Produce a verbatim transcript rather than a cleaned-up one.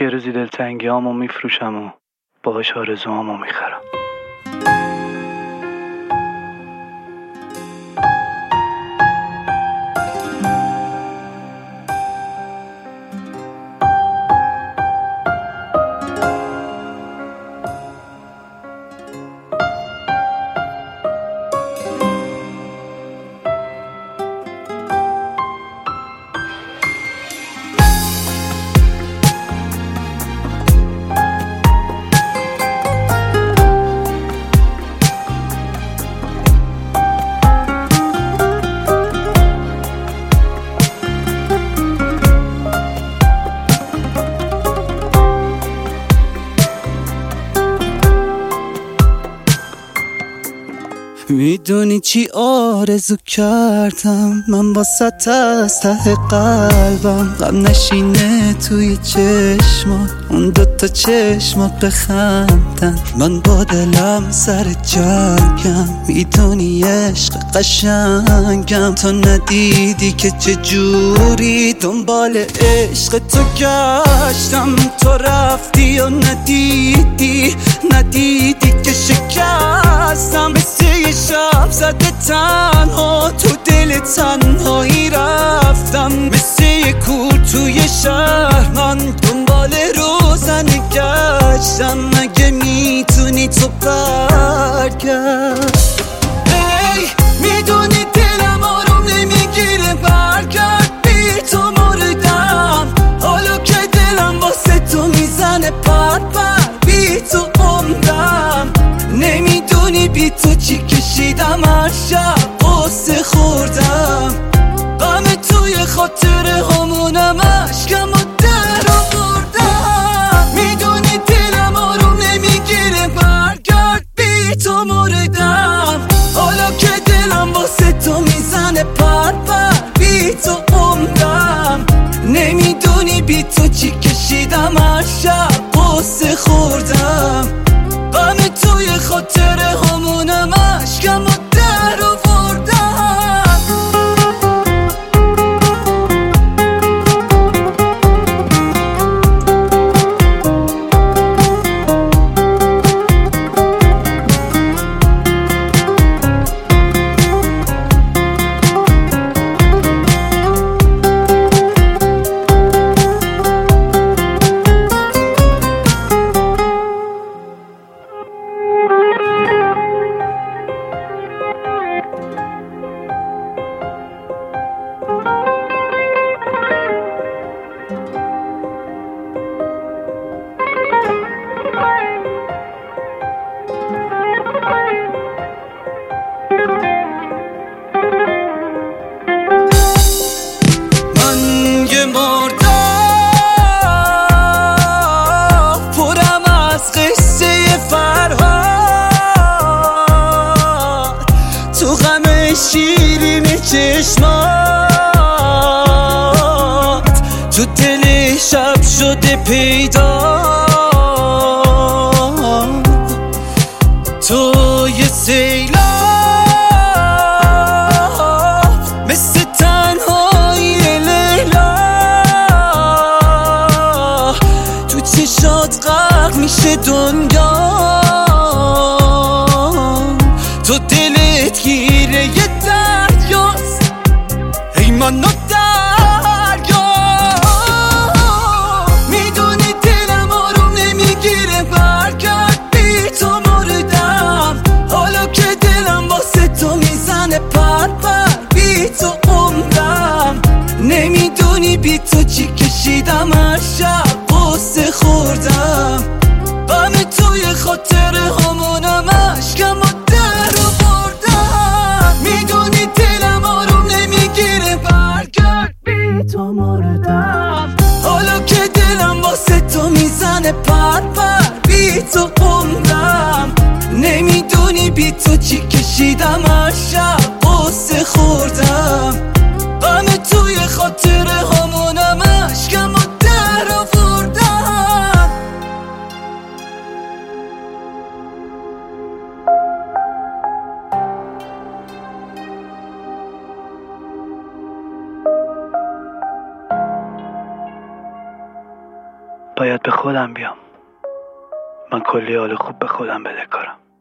یه روزی دلتنگی هامو میفروشم و باهاش آرزوهامو میخرم. میدونی چی آرزو کردم من واسه از ته قلبم، غم نشینه توی چشمات، اون دوتا چشمات بخندن، من با دلم سر جنگم. میدونی عشق قشنگم، تو ندیدی که چجوری دنبال عشق تو گشتم، تو رفتی و ندیدی ندیدی که شکستم، مثل یه شب زده تنها تو دل تنهایی رفتم، مثل یه کور توی شهر من دنبال روزنه گشتم، مگه میتونی تو برگرد؟ ای میدونی دلم آروم نمیگیره، برگرد بی تو مردم، حالا که دلم واسه تو میزنه پر پر، بی تو عمرم، نمیدونی بی تو چی کشیدم، هر شب قصه خوردم، غم توی خاطره همونم، عشقم و در آوردم، میدونی دلم آروم نمیگیره، برگرد بی تو مردم، حالا که دلم واسه تو میزنه پر پر، بی تو عمرم، نمیدونی بی تو چی کشیدم، هر شب قصه خوردم، غم توی خاطره همونم، عشقم و در آوردم. شیرین چشمات تو دل شب شده پیدا، تو یه سیلاب مثل تنهایی لیلا، تو چشات غرق میشه دنیا، تو دلت گیره یه دریاست، ای منو دریا، میدونی دلم آروم نمیگیره، برگرد بی تو مردم، حالا که دلم واسه تو میزنه پر پر، بی تو عمرم، نمیدونی بی تو چی کشیدم، هر شب قصه خوردم، غم توی خاطره همونم، عشقم و در آوردم، میدونی دلم آروم نمیگیره، برگرد بی تو مردم، حالا که دلم واسه تو میزنه پر پر، بی تو عمرم، نمیدونی بی تو چی کشیدم، هر شب قصه خوردم، غم توی خاطره همونم، عشقم و در آوردم. باید به خودم بیام. من کلی حال خوب به خودم بدهکارم.